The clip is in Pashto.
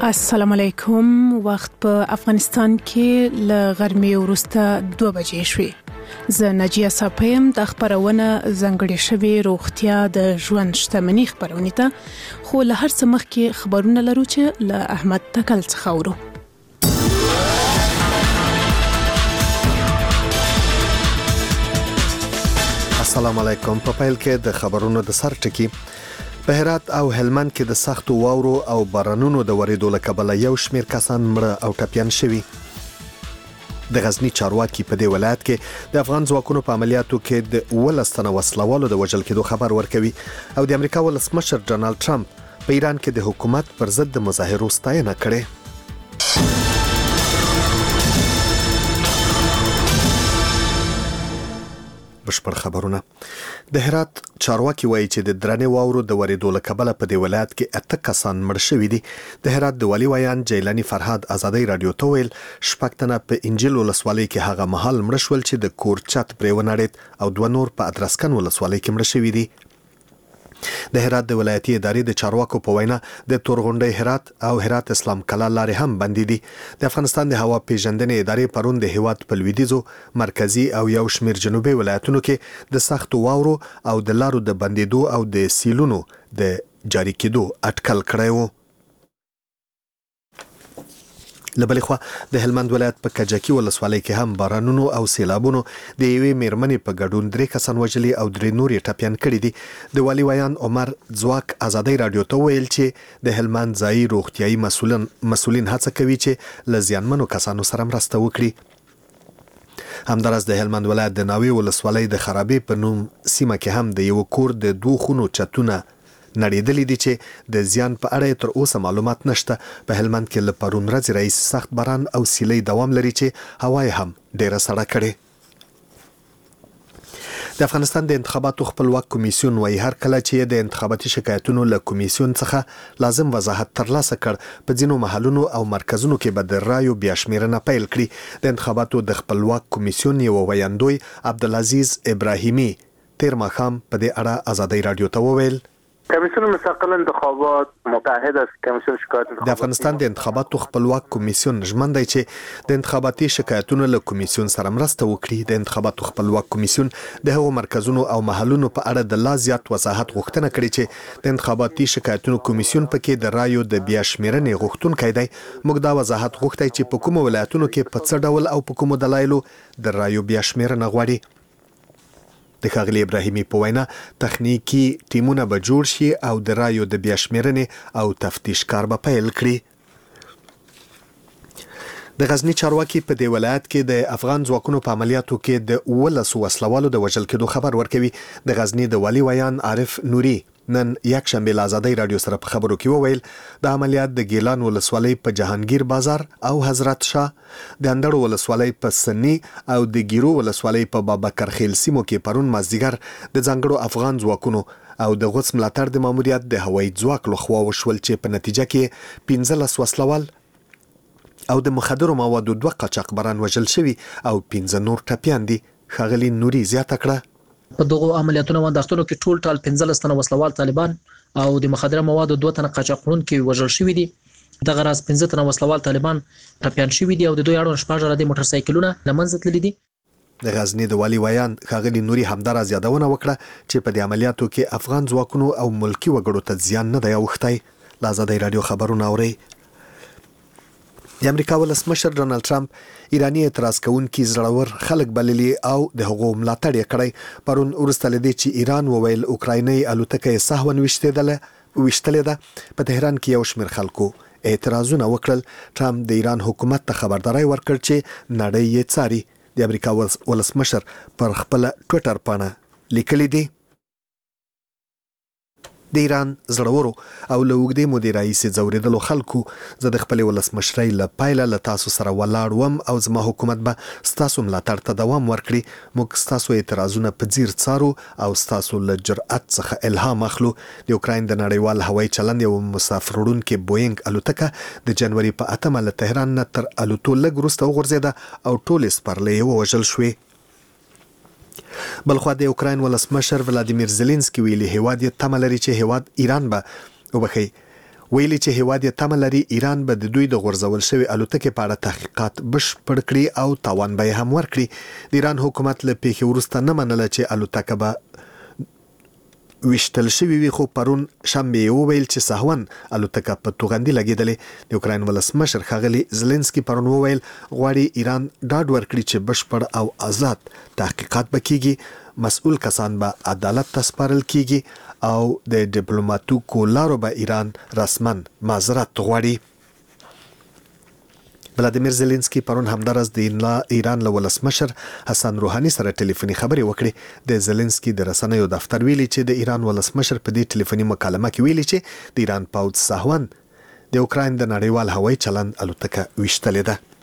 السلام علیکم. وخت په افغانستان کې ل غرمې وروسته 2 بجې شوې. زه نجیه صاحب د خبرونه زنګړې شوی روغتیا د ژوند شتمنۍ خبرونه ته خو له هر څه مخکې خبرونه لرو چې له احمد تکل څخه ورو. السلام علیکم. په پیل کې د خبرونو د سر ټکی. په هرات او هلمند کې د سختو واورو او بارانونو د ورېدو له کبله یو شمېر کسان مړه او ټپیان شوي. د غزنی چارواکي په دې ولایت کې د افغان ځواکونو په عملیاتو کې د 12 تنه وسلوالو د وژل کېدو خبر ورکوي او د امریکا ولسمشر ډونالد ټرمپ په ایران کې د حکومت پر ضد د مظاهرو ستاینه کړې. بشپړ خبرونه. د هرات چارواکي وایي چې د درنې واورو د ورېدو له کبله په دې ولایت کې 8 کسان مړ شوي دي. د هرات د والي ویان جیلانی فرهاد ازادي رادیو ته ویل 6 تنه په انجیل ولسوالۍ کې هغه مهال مړ شول چې د کور چت پرې ونړېد او 2 نور په ادرسکن ولسوالۍ کې مړ شوي دي. د هرات د ولایتي ادارې د چارواکو په وینا د تورغونډۍ هرات او هرات اسلام کلا لارې هم بندې دي. د افغانستان د هوا پیژندنې ادارې پرون د هیواد په لویدیځو مرکزی او یو شمېر جنوبي ولایتونو کې د سختو واورو او د لارو د بندیدو او د سیلونو د جاری کېدو اټکل کړی و. لبلې خوا د هلمند ولایت په کجکی ولسوالۍ کې هم بارانونو او سیلابونو د یوې میرمنې په ګډون 3 کسان وژلي او 3 نور یې ټپیان کړي دي. د والي ویان عمر ځواک ازادي رادیو ته ویل چې د هلمند ځایي روغتیايي مسؤلین هڅه کوي چې له زیانمنو کسانو سره مرسته وکړي. همدارس د هلمند ولایت د ناوې ولسوالۍ د خرابې په نوم سیمه کې هم د یو کور د 2 خونو چتونه نړیدلې دي چې د زیان په اړه تر اوسه معلومات نشته. په هلمند کې له پرون ورځې راهیسې سخت باران او سیلۍ دوام لري چې هوا هم ډیره سړه کړې. د افغانستان د انتخاباتو خپلواک کمیسیون وايي هر کله چې د انتخاباتي شکایتونو له کمیسیون څخه لازم وضاحت ترلاسه کړ په ځینو محلونو او مرکزونو کې به د رایو بیا شمیرنه پیل کړي. د انتخاباتو د خپلواک کمیسیون یو ویاندوی عبدالعزیز ابراهیمی تیر ماښام په دې اړه ازادي رادیو ته وویل کمیسیون مستقل انتخابات متحد است. کمیسیون شکایت د افغانستان د انتخاباتو خپلواک کمیسیون ژمن دی چې د انتخاباتي شکایتونو له کمیسیون سره مرسته وکړي. د انتخاباتو خپلواک کمیسیون د هغو مرکزونو او محلونو په اړه د لا زیات وضاحت غوښتنه کړې چې د انتخاباتي شکایتونو کمیسیون پکې د رایو د بیا شمیرنې غوښتونکی دی. موږ دا وضاحت غوښتای چې په کومو ولایتونو کې په څه ډول او په کومو دلایلو د رایو بیا شمیرنه غواړي. د ښاغلي ابراهیمي په وینا تخنیکی ټیمونه به جوړ شي او د رایو د بیا شمیرنې او تفتیش کار به پیل کړي. د غزنی چارواکي په دې ولایت کې د افغان ځواکونو په عملیاتو کې د 12 وسلوالو د وژل کېدو خبر ورکوي. د غزنی د والي ویان عارف نوري نن یک شنبه له ازادي رادیو سره په خبرو کې وویل د عملیات د ګیلان ولسوالۍ په جهانگیر بازار او حضرت شاه، د اندړو ولسوالۍ په سنی او د ګیرو ولسوالۍ په بابکر خیل سیمو کې پرون مازدیګر د ځانګړو افغان ځواکونو او د غوڅ ملاتړ د ماموریت د هوایي ځواک لخوا وشول چې په نتیجه کې 15 وسلوال او د مخدرو موادو 2 قاچاقبران وژل شوي او 15 نور ټپیان دي. ښاغلي نوري زیاته کړه په دغه عملیاتونو باندې کې ټول 15 تنه وسلوال طالبان او د مخدره موادو 2 تنه قاچاقونکي وژل شوي دي. دغه راز 15 تنه وسلوال طالبان ټپیان شوي دي او د دوی اړوند شپږ د موټر سایکلونه لمنځه تللي دي. د غزنی د والي ویان ښاغلي نوري همدار زیادونه وکړه چې په دې عملیاتو کې افغان ځواکونو او ملکی وګړو ته زیان نه دی اوښتی. لازادي رادیو خبرونه اوري. د امریکا ولسمشر ډونالد ټرمپ ایرانی اعتراض کوونکي زړور خلک بللي او د هغو ملاتړ یې کړی. پرون وروسته له دې چې ایران وویل اوکرایني الوتکه سهون وشتلې ده په تهران کې یو شمېر خلکو اعتراضونه وکړل. ټرمپ د ایران حکومت ته خبرداري ورکړ چې نړۍ یې څاري. د امریکا ولسمشر پر خپل ټویټر باندې لیکلي دي د ایران زړورو او له اوږدې مودې راهیسې ځورېدلو خلکو زه د خپلې ولسمشرۍ له پیله له تاسو سره ولاړ وم او زما حکومت به ستاسو ملاتړ ته دوام ورکړي. موږ ستاسو اعتراضونه په ځیر څارو او ستاسو له جرأت څخه الهام اخلو. د اوکراین د نړیوال هوایي چلند یو مسافر وړونکې بوینګ الوتکه د جنوري په 8 له تهران نه تر الوتو لږ وروسته وغورځېده او ټولې سپرلۍ یې ووژل شوې. بلخوا د اوکراین ولسمشر ولادیمیر زيلنسکي ویلي هیواد یې تمه لري چې هیواد ایران به ویلي چې هیواد یې تمه لري ایران به د دوی د غورځول شوی الوتکې په اړه تحقیقات بشپړ کړي او تاوان به هم ورکړي. د ایران حکومت له پیښې وروسته نه منله چې الوتکه به وشتل شوی وي، خو پرون شنبه وویل چې سهون الوتکه په توغندي لګیدلې. د اوکراین ولسمشر ښاغلي زلنسکي پرون وویل غواړي ایران ډاډ ورکړي چې بشپړ او آزاد تحقیقات وکړي، مسؤل کسان به عدالت ته سپارل کیږي او د ډیپلوماټیکو لارو به ایران رسما معذرت غواړي. ولادیمیر زلنسکي پرون همدارس د ایران له ولسمشر حسن روحاني سره ټلیفوني خبرې وکړې. د زلنسکي د رسنیو دفتر ویلي چې د ایران ولسمشر په دې ټلیفوني مکالمه کې ویلي چې د ایران پوځ سهون د اوکراین د نړیوال هوایي چلند الوتکه وشتلې ده.